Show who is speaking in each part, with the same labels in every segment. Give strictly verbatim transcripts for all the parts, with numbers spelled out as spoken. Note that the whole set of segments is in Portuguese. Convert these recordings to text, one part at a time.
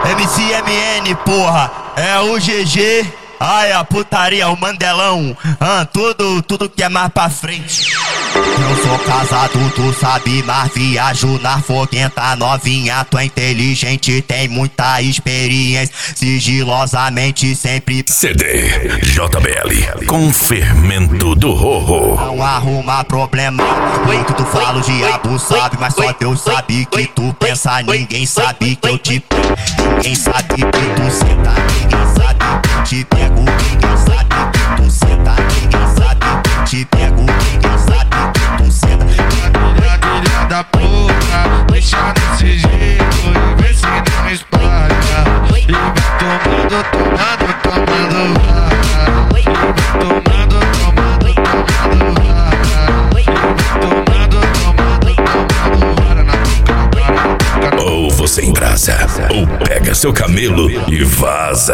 Speaker 1: M C M N, porra, é o G G. Ai, a putaria, o Mandelão, ah, tudo, tudo que é mais pra frente. Eu sou casado, tu sabe, mas viajo na foguenta novinha. Tu é inteligente, tem muita experiência, sigilosamente sempre.
Speaker 2: C D J B L com fermento do Rorro.
Speaker 1: Não arruma problema, o que tu fala o diabo sabe, mas só Deus sabe que tu pensa. Ninguém sabe que eu te pego, ninguém sabe que tu senta, ninguém sabe que eu te pego. Ninguém sabe que tu senta, ninguém sabe que eu te pego. Ninguém sabe que tu senta.
Speaker 3: Filha da puta, deixa desse jeito e vê se não espalha. E vai tomando, tomando, tomando vara. E vai tomando, tomando, tomando vara. E vai tomando, tomando, tomando vara na boca, na
Speaker 2: Ou você embrasa, ou pega seu camelo e vaza.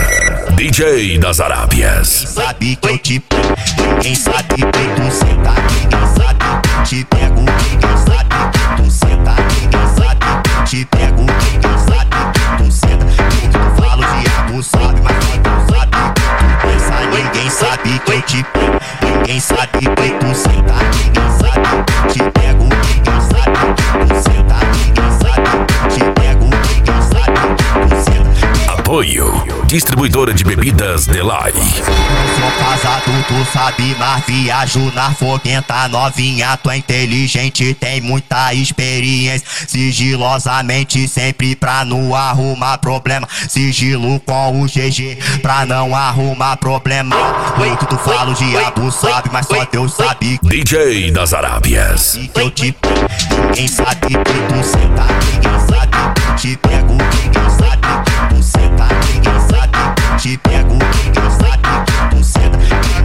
Speaker 2: D J das Arábias.
Speaker 1: Ninguém sabe que eu te pego, ninguém sabe que tu senta, ninguém sabe que eu te pego. Ninguém sabe que tu senta, ninguém sabe que eu te pego. Ninguém sabe que tu senta, o que tu fala o diabo sabe, mas só Deus sabe que tu pensa. Ninguém sabe que eu te pego, ninguém sabe que tu senta, ninguém sabe que eu te pego. Ninguém sabe que tu senta, ninguém sabe que eu te pego. Ninguém sabe que tu senta.
Speaker 2: Apoio Distribuidora de Bebidas Delay.
Speaker 1: Eu sou casado, tu sabe, mas viajo na foguenta novinha. Tu é inteligente, tem muita experiência, sigilosamente sempre pra não arrumar problema. Sigilo com o G G pra não arrumar problema. O que tu fala o diabo sabe, mas só Deus sabe.
Speaker 2: D J das Arábias.
Speaker 1: Que eu te pego, ninguém sabe que tu senta, ninguém sabe que eu te pego. Ninguém sabe que tu senta, ninguém sabe que eu te pego. Ninguém sabe que tu senta.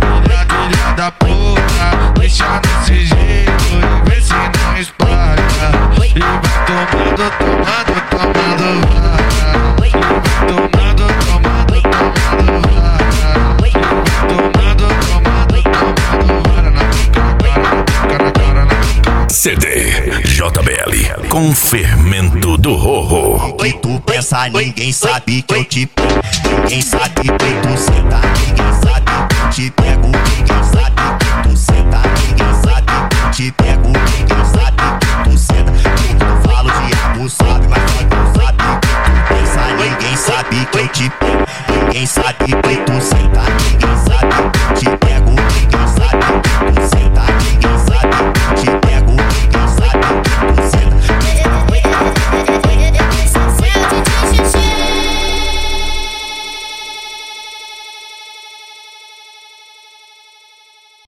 Speaker 3: filha da puta, deixa desse jeito e vê se não espalha. E vai tomando, tomando, tomando vara. E vai tomando, tomando, tomando vara. E vai tomando, tomando, tomando vara na boca, na boca, na boca.
Speaker 2: C D J B L com fermento do Rorro.
Speaker 1: O que tu pensa, ninguém sabe que eu te pego. Ninguém sabe que tu senta, ninguém sabe que eu te pego. Ninguém sabe que tu senta, ninguém sabe que eu te pego. Ninguém sabe que tu senta, o que tu fala o diabo sabe, mas só Deus sabe que tu pensa. Ninguém sabe que eu te pego, ninguém sabe que tu senta.